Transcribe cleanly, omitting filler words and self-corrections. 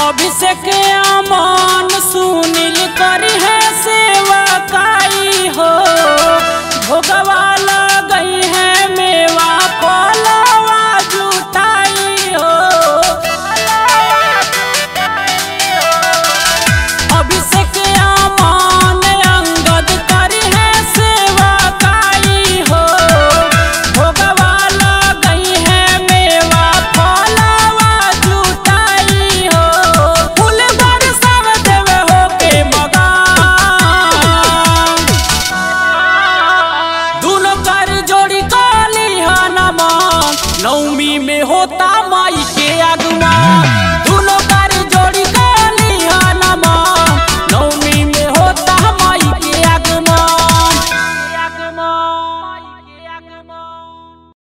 अभिषेक अमन सुनील करी है सेवा काई हो। भोगवा लगई है मेवा फलवा जुटाई हो। अभिषेक अमन अंगद करी है सेवा काई हो। भोगवा लगई है मेवा फलवा जुटाई हो। फूल बरसाव देवे होके मगन दुनो कर जोड़ी काली हनुमान। नवमी में होता माई के आगमन।